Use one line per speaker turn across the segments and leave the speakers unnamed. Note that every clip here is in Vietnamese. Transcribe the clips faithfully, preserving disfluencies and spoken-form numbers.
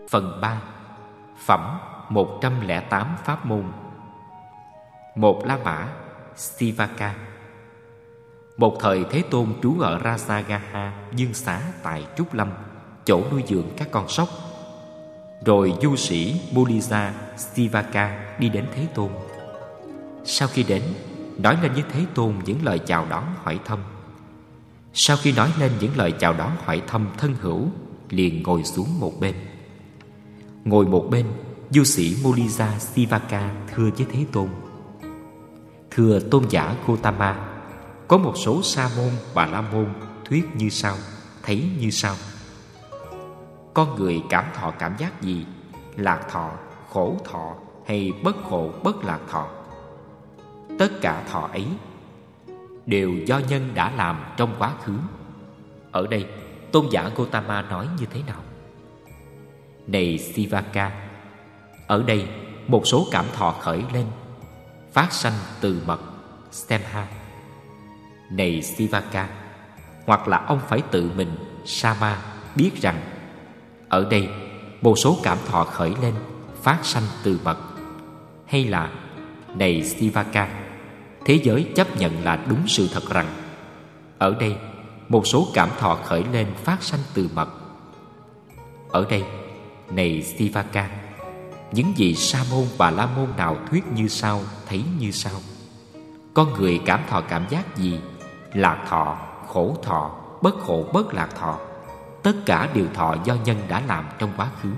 Phần ba. Phẩm một trăm lẻ tám pháp môn. Một La Mã Sivaka. Một thời Thế Tôn trú ở Rajagaha Dương Xá tại Trúc Lâm, chỗ nuôi dưỡng các con sóc. Rồi du sĩ Mulisa Sivaka đi đến Thế Tôn. Sau khi đến, nói lên với Thế Tôn những lời chào đón hỏi thăm. Sau khi nói lên những lời chào đón hỏi thăm thân hữu, liền ngồi xuống một bên. Ngồi một bên, du sĩ Mulisa Sivaka thưa với Thế Tôn: Thưa tôn giả Gotama, có một số sa môn và la môn thuyết như sau, thấy như sau: con người cảm thọ cảm giác gì? Lạc thọ, khổ thọ hay bất khổ bất lạc thọ? Tất cả thọ ấy đều do nhân đã làm trong quá khứ. Ở đây, tôn giả Gotama nói như thế nào? Này Sivaka, ở đây một số cảm thọ khởi lên, phát sanh từ mật Stemha. Này Sivaka, hoặc là ông phải tự mình Sama biết rằng ở đây một số cảm thọ khởi lên, phát sanh từ mật. Hay là này Sivaka, thế giới chấp nhận là đúng sự thật rằng ở đây một số cảm thọ khởi lên, phát sanh từ mật. Ở đây, này Sivaka, những vị sa môn và la môn nào thuyết như sau, thấy như sau: con người cảm thọ cảm giác gì? Lạc thọ, khổ thọ, bất khổ bất lạc thọ. Tất cả đều thọ do nhân đã làm trong quá khứ.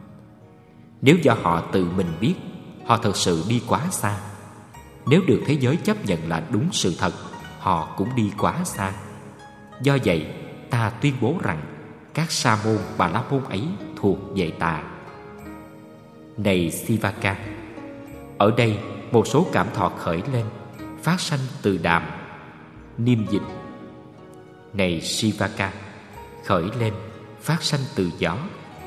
Nếu do họ tự mình biết, họ thật sự đi quá xa. Nếu được thế giới chấp nhận là đúng sự thật, họ cũng đi quá xa. Do vậy, ta tuyên bố rằng các sa môn và la môn ấy thuộc về ta. Này Sivaka, ở đây một số cảm thọ khởi lên, phát sanh từ đàm niêm dịch. Này Sivaka, khởi lên, phát sanh từ gió.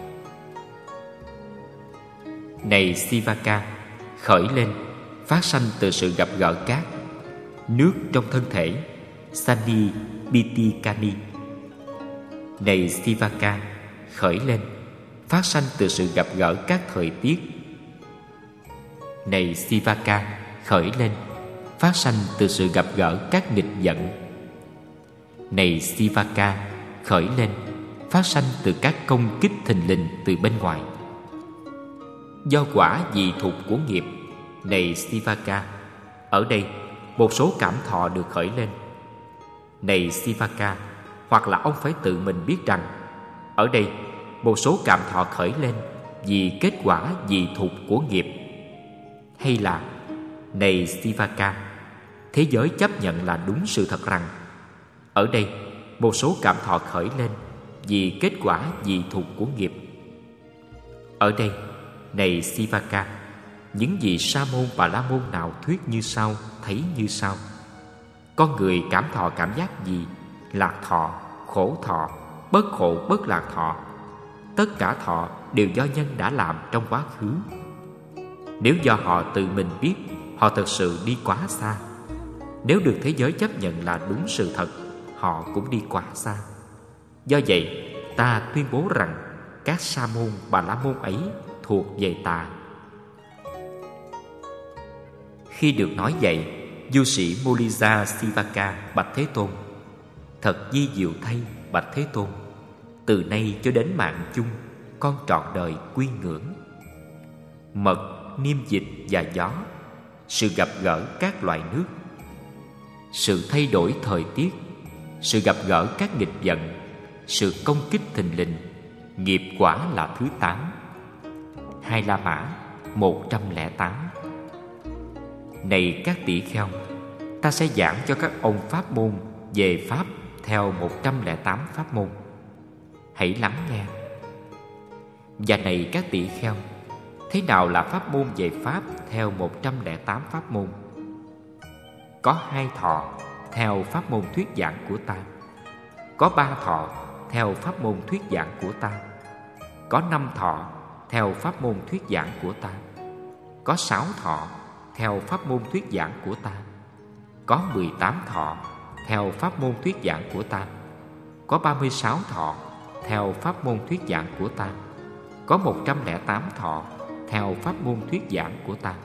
Này Sivaka, khởi lên, phát sanh từ sự gặp gỡ cát, nước trong thân thể Sani Pitikani. Này Sivaka, khởi lên, phát sanh từ sự gặp gỡ các thời tiết. Này Sivaka, khởi lên, phát sanh từ sự gặp gỡ các nghịch giận. Này Sivaka, khởi lên, phát sanh từ các công kích thình lình từ bên ngoài. Do quả dị thục của nghiệp. Này Sivaka, ở đây một số cảm thọ được khởi lên. Này Sivaka, hoặc là ông phải tự mình biết rằng ở đây một số cảm thọ khởi lên vì kết quả dị thục của nghiệp. Hay là này Sivaka, thế giới chấp nhận là đúng sự thật rằng ở đây một số cảm thọ khởi lên vì kết quả dị thục của nghiệp. Ở đây, này Sivaka, những vị sa môn và la môn nào thuyết như sau, thấy như sau: con người cảm thọ cảm giác gì? Lạc thọ, khổ thọ, bất khổ bất lạc thọ. Tất cả thọ đều do nhân đã làm trong quá khứ. Nếu do họ tự mình biết, họ thật sự đi quá xa. Nếu được thế giới chấp nhận là đúng sự thật, họ cũng đi quá xa. Do vậy, ta tuyên bố rằng các sa môn và la môn ấy thuộc về ta. Khi được nói vậy, du sĩ Mulisa Sivaka bạch Thế Tôn: thật di diệu thay, bạch Thế Tôn, từ nay cho đến mạng chung, con trọn đời quy ngưỡng mật, niêm dịch và gió, sự gặp gỡ các loại nước, sự thay đổi thời tiết, sự gặp gỡ các nghịch vận, sự công kích thình lình, nghiệp quả là thứ tám. Hai La Mã một trăm lẻ tám. Này các tỷ kheo, ta sẽ giảng cho các ông pháp môn về pháp theo một trăm lẻ tám pháp môn. Hãy lắng nghe. Và này các tỷ kheo, thế nào là pháp môn về pháp theo một trăm lẻ tám pháp môn? Có hai thọ theo pháp môn thuyết giảng của ta. Có ba thọ theo pháp môn thuyết giảng của ta. Có năm thọ theo pháp môn thuyết giảng của ta. Có sáu thọ theo pháp môn thuyết giảng của ta. Có mười tám thọ theo pháp môn thuyết giảng của ta. Có ba mươi sáu thọ theo pháp môn thuyết giảng của ta. có một trăm lẻ tám thọ theo pháp môn thuyết giảng của ta.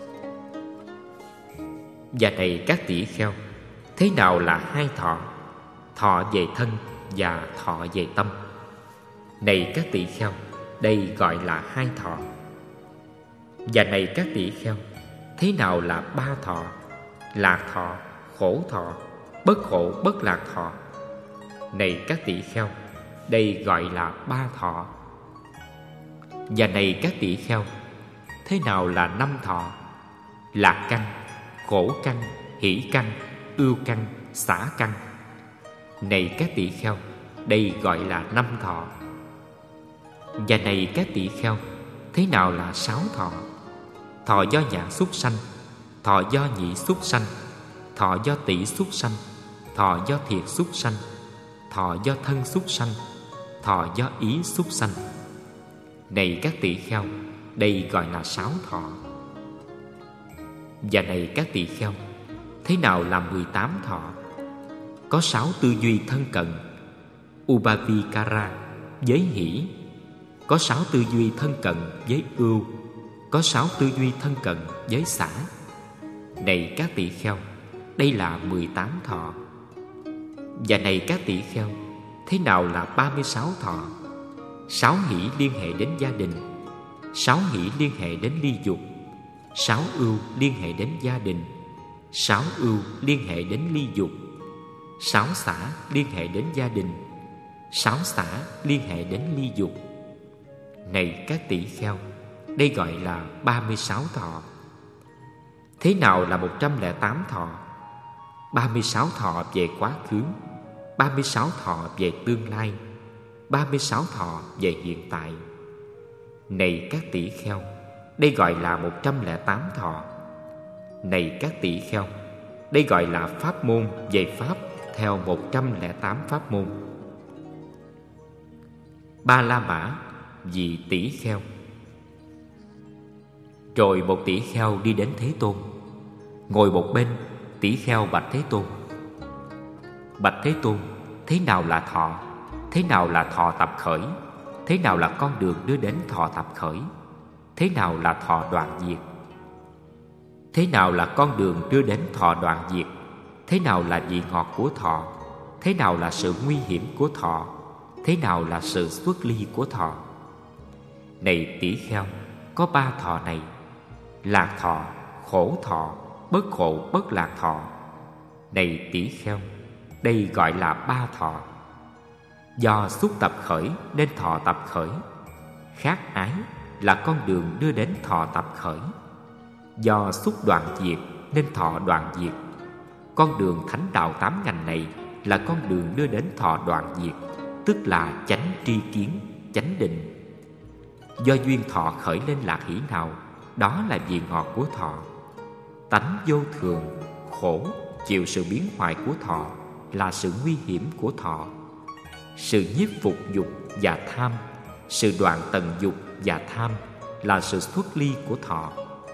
Và này các tỷ kheo, thế nào là hai thọ? Thọ về thân và thọ về tâm. Này các tỷ kheo, đây gọi là hai thọ. Và này các tỷ kheo, thế nào là ba thọ? Lạc thọ, khổ thọ, bất khổ bất lạc thọ. Này các tỷ kheo, đây gọi là ba thọ. Và này các tỷ kheo, thế nào là năm thọ? Lạc căn, khổ căn, hỷ căn, ưu căn, xả căn. Này các tỷ kheo, đây gọi là năm thọ. Và này các tỷ kheo, thế nào là sáu thọ? Thọ do nhãn xúc sanh, thọ do nhĩ xúc sanh, thọ do tỷ xúc sanh, thọ do thiệt xúc sanh, thọ do thân xúc sanh, thọ do ý xúc sanh. Này các tỷ kheo, đây gọi là sáu thọ. Và này các tỷ kheo, thế nào là mười tám thọ? Có sáu tư duy thân cận, Upavikara với hỷ. Có sáu tư duy thân cận với ưu. Có sáu tư duy thân cận với xả. Này các tỷ kheo, đây là mười tám thọ. Và này các tỷ kheo, thế nào là ba mươi sáu thọ? Sáu hỷ liên hệ đến gia đình, sáu hỷ liên hệ đến ly dục, sáu ưu liên hệ đến gia đình, sáu ưu liên hệ đến ly dục, sáu xả liên hệ đến gia đình, sáu xả liên hệ đến ly dục. Này các tỷ kheo, đây gọi là ba mươi sáu thọ. Thế nào là một trăm lẻ tám thọ? ba mươi sáu thọ về quá khứ, ba mươi sáu thọ về tương lai, ba mươi sáu thọ về hiện tại. Này các tỷ kheo, đây gọi là một trăm lẻ tám thọ. Này các tỷ kheo, đây gọi là pháp môn về pháp theo một trăm lẻ tám pháp môn. Ba La Mã vì tỷ kheo. Rồi một tỷ kheo đi đến Thế Tôn, ngồi một bên. Tỷ kheo bạch Thế Tôn: Bạch Thế Tôn, thế nào là thọ? Thế nào là thọ tập khởi? Thế nào là con đường đưa đến thọ tập khởi? Thế nào là thọ đoạn diệt? Thế nào là con đường đưa đến thọ đoạn diệt? Thế nào là vị ngọt của thọ? Thế nào là sự nguy hiểm của thọ? Thế nào là sự xuất ly của thọ? Này tỷ kheo, có ba thọ này: lạc thọ, khổ thọ, bất khổ bất lạc thọ. Này tỷ kheo, đây gọi là ba thọ. Do xúc tập khởi nên thọ tập khởi. Khát ái là con đường đưa đến thọ tập khởi. Do xúc đoạn diệt nên thọ đoạn diệt. Con đường thánh đạo tám ngành này là con đường đưa đến thọ đoạn diệt, tức là chánh tri kiến, chánh định. Do duyên thọ khởi lên lạc hỷ nào, đó là vị ngọt của thọ. Tánh vô thường, khổ, chịu sự biến hoại của thọ là sự nguy hiểm của thọ. Sự nhiếp phục dục và tham, sự đoạn tận dục và tham là sự xuất ly của thọ.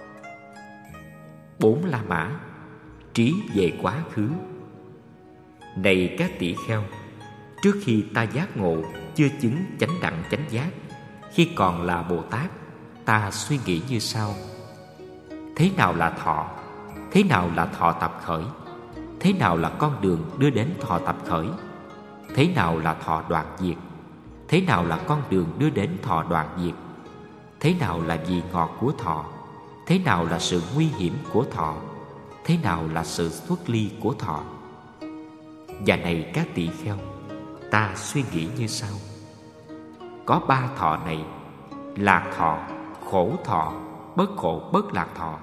Bốn La Mã, trí về quá khứ. Này các tỷ kheo, trước khi ta giác ngộ, chưa chứng chánh đẳng chánh giác, khi còn là Bồ Tát, ta suy nghĩ như sau: thế nào là thọ? Thế nào là thọ tập khởi? Thế nào là con đường đưa đến thọ tập khởi? Thế nào là thọ đoạn diệt? Thế nào là con đường đưa đến thọ đoạn diệt? Thế nào là vị ngọt của thọ? Thế nào là sự nguy hiểm của thọ? Thế nào là sự xuất ly của thọ? Và này các tỷ kheo, ta suy nghĩ như sau: có ba thọ này: lạc thọ, khổ thọ, bất khổ bất lạc thọ.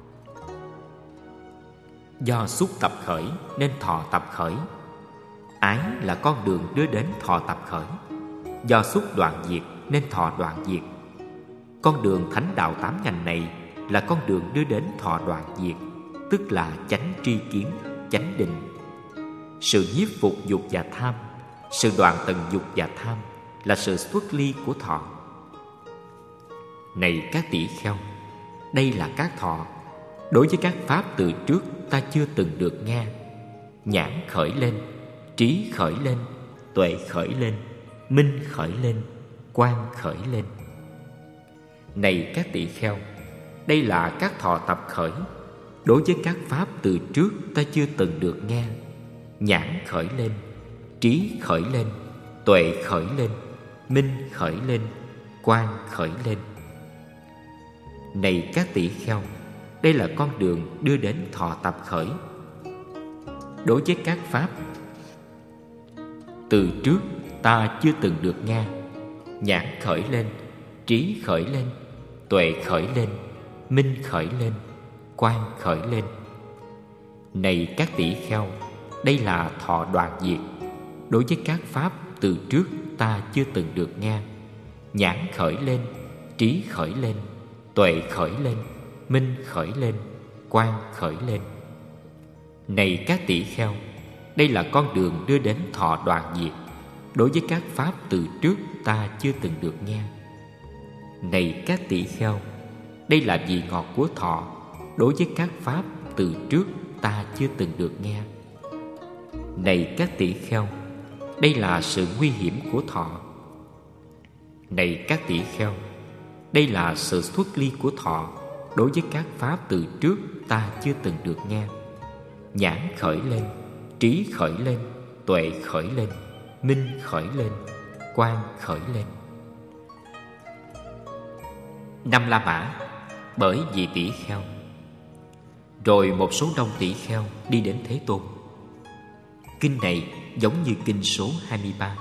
Do xúc tập khởi nên thọ tập khởi. Ái là con đường đưa đến thọ tập khởi. Do xúc đoạn diệt nên thọ đoạn diệt. Con đường thánh đạo tám ngành này là con đường đưa đến thọ đoạn diệt, tức là chánh tri kiến, chánh định. Sự nhiếp phục dục và tham, sự đoạn tận dục và tham là sự xuất ly của thọ. Này các tỷ kheo, đây là các thọ. Đối với các pháp từ trước ta chưa từng được nghe: nhãn khởi lên, trí khởi lên, tuệ khởi lên, minh khởi lên, quang khởi lên. Này các tỷ kheo, đây là các thọ tập khởi. Đối với các pháp từ trước ta chưa từng được nghe. Nhãn khởi lên, trí khởi lên, tuệ khởi lên, minh khởi lên, quang khởi lên. Này các tỷ kheo, đây là con đường đưa đến thọ tập khởi. Đối với các pháp từ trước ta chưa từng được nghe. Nhãn khởi lên, trí khởi lên, tuệ khởi lên, minh khởi lên, quang khởi lên. Này các tỷ kheo, đây là thọ đoạn diệt. Đối với các pháp từ trước ta chưa từng được nghe. Nhãn khởi lên, trí khởi lên, tuệ khởi lên, minh khởi lên, quang khởi lên. Này các tỷ kheo, đây là con đường đưa đến thọ đoạn diệt. Đối với các pháp từ trước ta chưa từng được nghe. Này các tỷ kheo, đây là vị ngọt của thọ. Đối với các pháp từ trước ta chưa từng được nghe. Này các tỷ kheo, đây là sự nguy hiểm của thọ. Này các tỷ kheo, đây là sự xuất ly của thọ. Đối với các pháp từ trước ta chưa từng được nghe. Nhãn khởi lên, trí khởi lên, tuệ khởi lên, minh khởi lên, quang khởi lên. Năm La Mã bởi vị tỷ kheo. Rồi một số đông tỷ kheo đi đến Thế Tôn. Kinh này giống như kinh số hai mươi ba.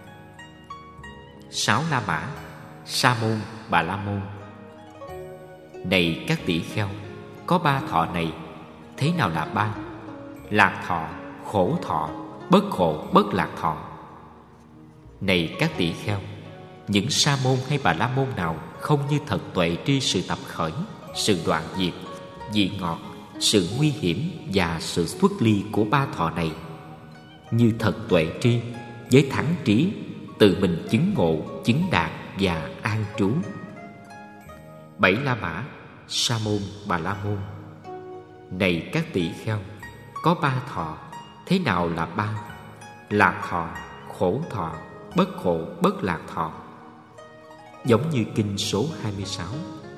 Sáu La Mã, Sa Môn, Bà La Môn. Này các tỷ kheo, có ba thọ này. Thế nào là ba? Lạc thọ, khổ thọ, bất khổ, bất lạc thọ. Này các tỷ kheo, những Sa Môn hay Bà La Môn nào không như thật tuệ tri sự tập khởi, sự đoạn diệt, vị ngọt, sự nguy hiểm và sự xuất ly của ba thọ này, như thật tuệ tri, với thắng trí, tự mình chứng ngộ, chứng đạt và an trú. Bảy La Mã, Sa Môn, Bà La Môn. Này các tỷ kheo, có ba thọ. Thế nào là ba? Lạc thọ, khổ thọ, bất khổ, bất lạc thọ. Giống như kinh số hai mươi sáu.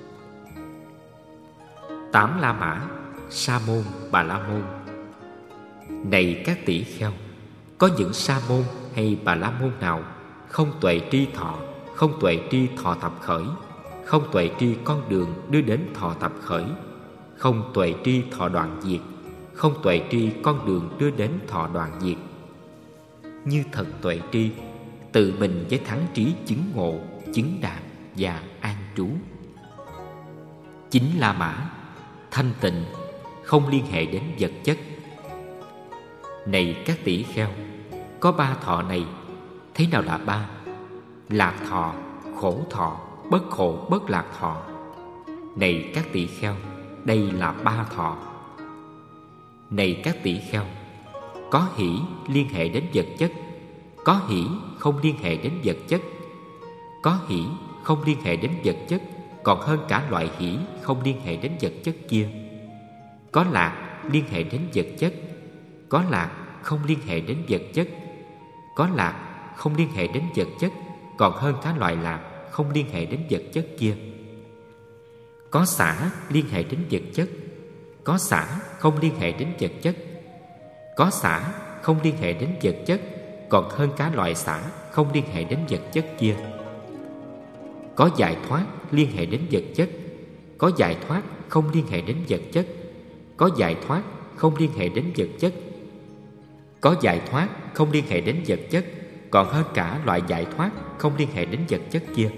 Tám La Mã, Sa Môn, Bà La Môn. Này các tỷ kheo, có những Sa Môn hay Bà La Môn nào không tuệ tri thọ, không tuệ tri thọ tập khởi, không tuệ tri con đường đưa đến thọ tập khởi, không tuệ tri thọ đoạn diệt, không tuệ tri con đường đưa đến thọ đoạn diệt, như thật tuệ tri, tự mình với thắng trí chứng ngộ, chứng đạt và an trú. Chín La Mã, thanh tịnh, không liên hệ đến vật chất. Này các tỷ kheo, có ba thọ này. Thế nào là ba? Lạc thọ, khổ thọ, bất khổ, bất lạc thọ. Này các tỷ kheo, đây là ba thọ. Này các tỷ kheo, có hỷ liên hệ đến vật chất, có hỷ không liên hệ đến vật chất. Có hỷ không liên hệ đến vật chất còn hơn cả loại hỷ không liên hệ đến vật chất kia. Có lạc liên hệ đến vật chất, có lạc không liên hệ đến vật chất. Có lạc không liên hệ đến vật chất còn hơn cả loại lạc không liên hệ đến vật chất kia. Có xả liên hệ đến vật chất, có xả không liên hệ đến vật chất. Có xả không liên hệ đến vật chất còn hơn cả loại xả không liên hệ đến vật chất kia. Có giải thoát liên hệ đến vật chất, có giải thoát không liên hệ đến vật chất. Có giải thoát không liên hệ đến vật chất. Có giải thoát không liên hệ đến vật chất còn hơn cả loại giải thoát không liên hệ đến vật chất kia.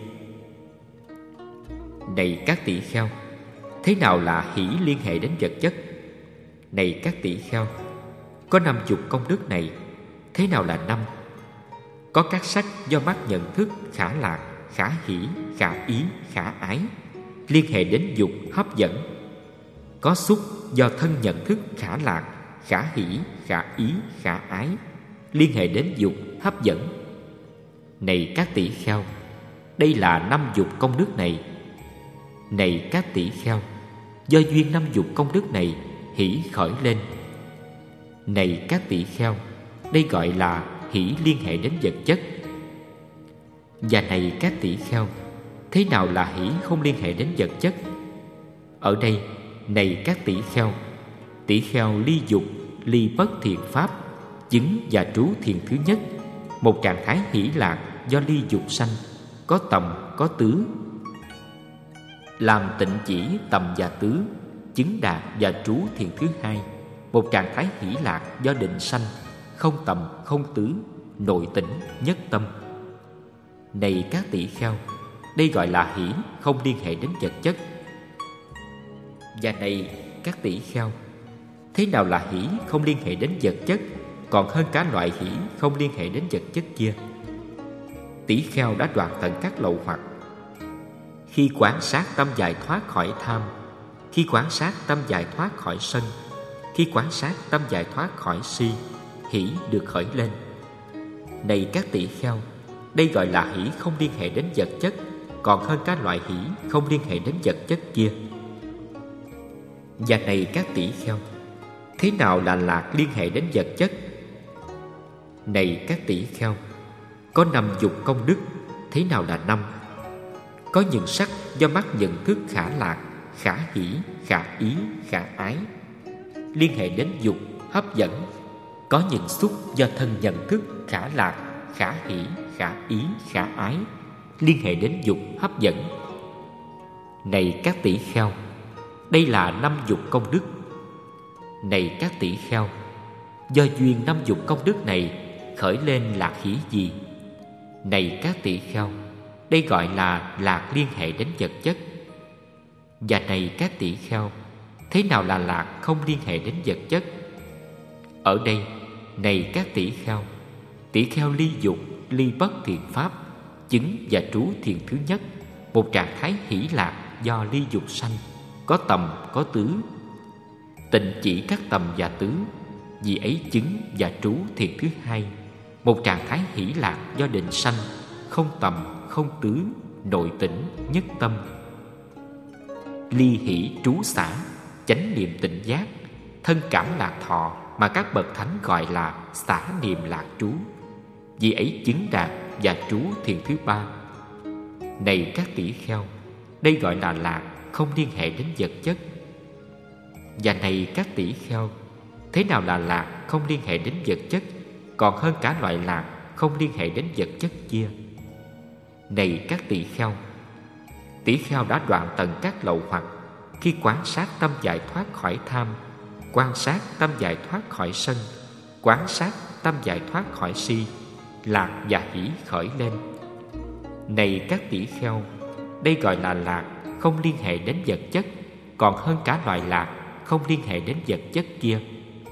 Này các tỷ kheo, thế nào là hỷ liên hệ đến vật chất? Này các tỷ kheo, có năm chục công đức này. Thế nào là năm? Có các sắc do mắt nhận thức khả lạc, khả hỷ, khả ý, khả ái, liên hệ đến dục hấp dẫn. Có xúc do thân nhận thức khả lạc, khả hỷ, khả ý, khả ái, liên hệ đến dục hấp dẫn. Này các tỷ kheo, đây là năm dục công đức này. Này các tỷ kheo, do duyên năm dục công đức này hỷ khởi lên. Này các tỷ kheo, đây gọi là hỷ liên hệ đến vật chất. Và này các tỷ kheo, thế nào là hỷ không liên hệ đến vật chất? Ở đây, này các tỷ kheo, tỷ kheo ly dục, ly bất thiện pháp, chứng và trú thiền thứ nhất, một trạng thái hỷ lạc do ly dục sanh, có tầm, có tứ. Làm tịnh chỉ tầm và tứ, chứng đạt và trú thiền thứ hai, một trạng thái hỷ lạc do định sanh, không tầm, không tứ, nội tĩnh, nhất tâm. Này các tỷ kheo, đây gọi là hỷ không liên hệ đến vật chất. Và này các tỷ kheo, thế nào là hỷ không liên hệ đến vật chất, còn hơn cả loại hỷ không liên hệ đến vật chất kia? Tỷ kheo đã đoạn tận các lậu hoặc. Khi quán sát tâm giải thoát khỏi tham, khi quán sát tâm giải thoát khỏi sân, khi quán sát tâm giải thoát khỏi si, hỷ được khởi lên. Này các tỷ kheo, đây gọi là hỷ không liên hệ đến vật chất, còn hơn các loại hỷ không liên hệ đến vật chất kia. Và này các tỷ kheo, thế nào là lạc liên hệ đến vật chất? Này các tỷ kheo, có năm dục công đức, thế nào là năm? Có những sắc do mắt nhận thức khả lạc, khả hỷ, khả ý, khả ái, liên hệ đến dục, hấp dẫn. Có những xúc do thân nhận thức khả lạc, khả hỷ, khả ý, khả ái, liên hệ đến dục, hấp dẫn. Này các tỷ kheo, đây là năm dục công đức. Này các tỷ kheo, do duyên năm dục công đức này khởi lên lạc hỷ gì? Này các tỷ kheo, đây gọi là lạc liên hệ đến vật chất. Và này các tỷ kheo, thế nào là lạc không liên hệ đến vật chất? Ở đây, này các tỷ kheo, tỷ kheo ly dục, ly bất thiện pháp, chứng và trú thiền thứ nhất, một trạng thái hỷ lạc do ly dục sanh, có tầm, có tứ. Tịnh chỉ các tầm và tứ, vì ấy chứng và trú thiền thứ hai, một trạng thái hỷ lạc do định sanh, không tầm, không tứ, nội tĩnh, nhất tâm. Ly hỷ trú xả, chánh niệm tịnh giác, thân cảm lạc thọ mà các bậc thánh gọi là xả niệm lạc trú, vì ấy chứng đạt và trú thiền thứ ba. Này các tỷ kheo, đây gọi là lạc không liên hệ đến vật chất. Và này các tỷ kheo, thế nào là lạc không liên hệ đến vật chất, còn hơn cả loại lạc không liên hệ đến vật chất kia? Này các tỷ kheo, tỷ kheo đã đoạn tận các lậu hoặc khi quán sát tâm giải thoát khỏi tham, quan sát tâm giải thoát khỏi sân, quán sát tâm giải thoát khỏi si, lạc và hỷ khởi lên. Này các tỷ kheo, đây gọi là lạc không liên hệ đến vật chất, còn hơn cả loại lạc không liên hệ đến vật chất kia.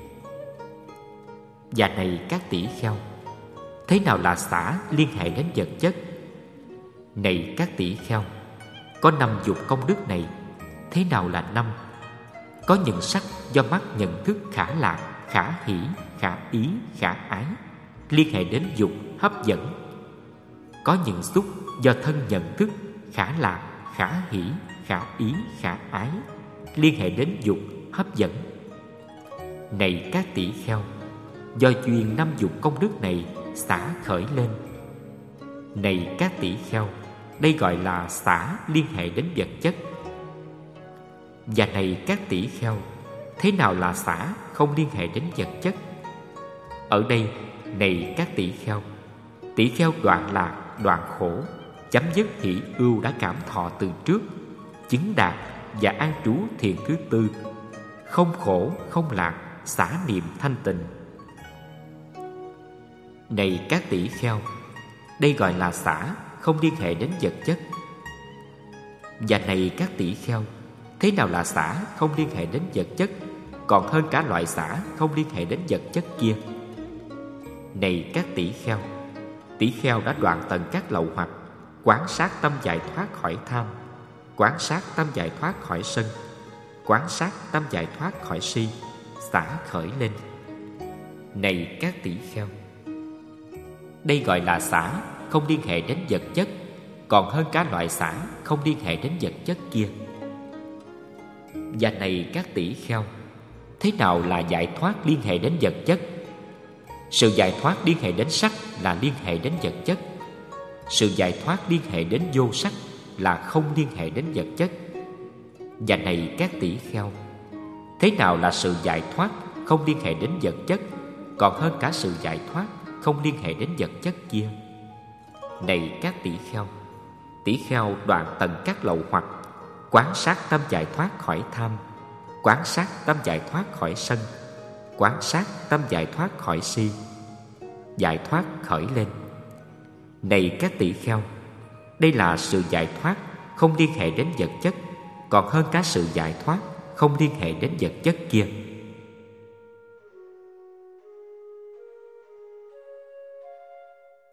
Và này các tỷ kheo, thế nào là xả liên hệ đến vật chất? Này các tỷ kheo, có năm dục công đức này, thế nào là năm? Có những sắc do mắt nhận thức khả lạc, khả hỷ, khả ý, khả ái, liên hệ đến dục, hấp dẫn. Có những xúc do thân nhận thức khả lạc, khả hỷ, khả ý, khả ái, liên hệ đến dục, hấp dẫn. Này các tỷ kheo, do duyên năm dục công đức này xả khởi lên. Này các tỷ kheo, đây gọi là xả liên hệ đến vật chất. Và này các tỷ kheo, thế nào là xả không liên hệ đến vật chất? Ở đây, này các tỷ kheo, tỷ kheo đoạn lạc, đoạn khổ, chấm dứt hỷ ưu đã cảm thọ từ trước, chứng đạt và an trú thiền thứ tư, không khổ, không lạc, xả niệm thanh tịnh. Này các tỷ kheo, đây gọi là xả không liên hệ đến vật chất. Và này các tỷ kheo, thế nào là xả không liên hệ đến vật chất, còn hơn cả loại xả không liên hệ đến vật chất kia? Này các tỷ kheo, tỷ kheo đã đoạn tận các lậu hoặc, quán sát tâm giải thoát khỏi tham, quán sát tâm giải thoát khỏi sân, quán sát tâm giải thoát khỏi si, xả khởi lên. Này các tỷ kheo, đây gọi là xả không liên hệ đến vật chất, còn hơn cả loại xả không liên hệ đến vật chất kia. Và này các tỷ kheo, thế nào là giải thoát liên hệ đến vật chất? Sự giải thoát liên hệ đến sắc là liên hệ đến vật chất. Sự giải thoát liên hệ đến vô sắc là không liên hệ đến vật chất. Và này các tỷ kheo, thế nào là sự giải thoát không liên hệ đến vật chất, còn hơn cả sự giải thoát không liên hệ đến vật chất kia? Này các tỷ kheo, tỷ kheo đoạn tận các lậu hoặc, quán sát tâm giải thoát khỏi tham, quán sát tâm giải thoát khỏi sân, quán sát tâm giải thoát khỏi si. Giải thoát khởi lên. Này các tỷ kheo, đây là sự giải thoát không liên hệ đến vật chất, còn hơn cả sự giải thoát không liên hệ đến vật chất kia.